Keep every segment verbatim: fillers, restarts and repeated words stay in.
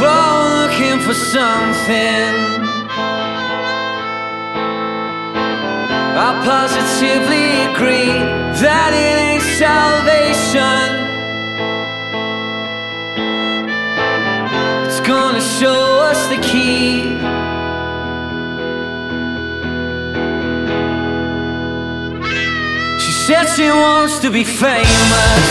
We're all looking for something. I positively agree that it ain't salvation. It's gonna show us the key. She said she wants to be famous.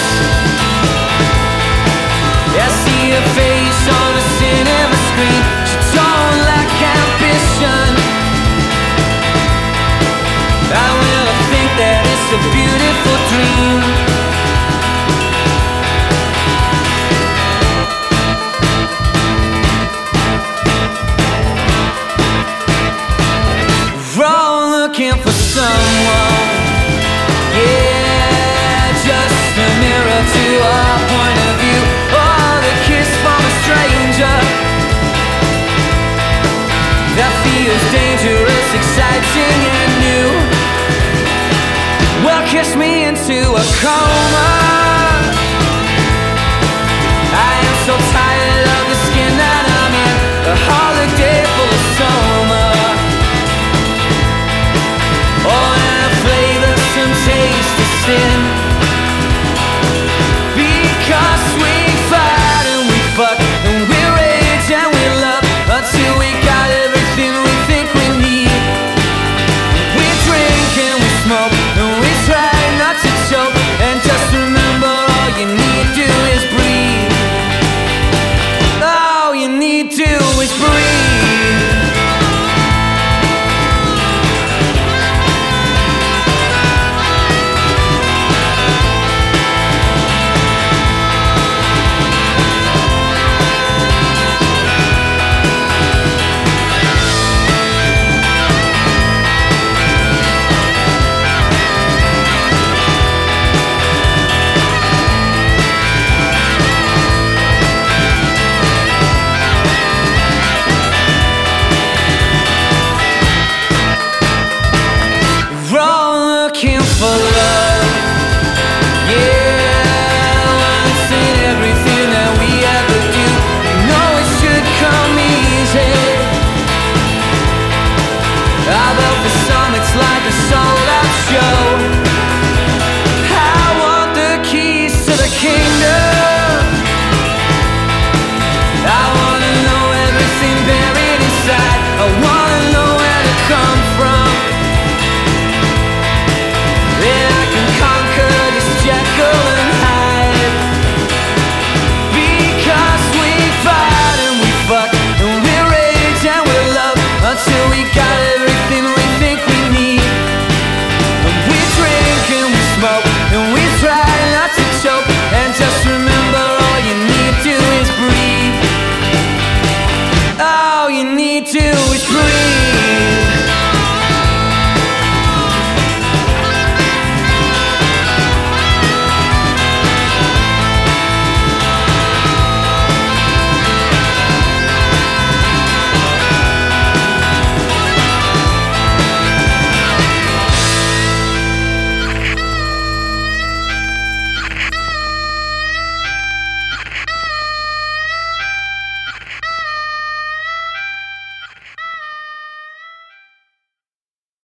I see her face on a cinema screen. She don't lack ambition. I really think that it's a beautiful dream. We're all looking for someone. Yeah, just a mirror to our point of view. Or the kiss from a stranger that feels dangerous, exciting and new. Well, kiss me into a coma. I am so tired of the skin that I'm in. A holiday full of summer. Oh, and a flavor, some taste of sin. Because we fight and we fuck and we rage and we love until we got everything we think we need. We drink and we smoke and we try not to choke. And just remember, all you need to do is breathe. All you need to do is breathe. Looking for love, yeah. Once in everything that we ever do, you know it should come easy. I bet for some it's like a song.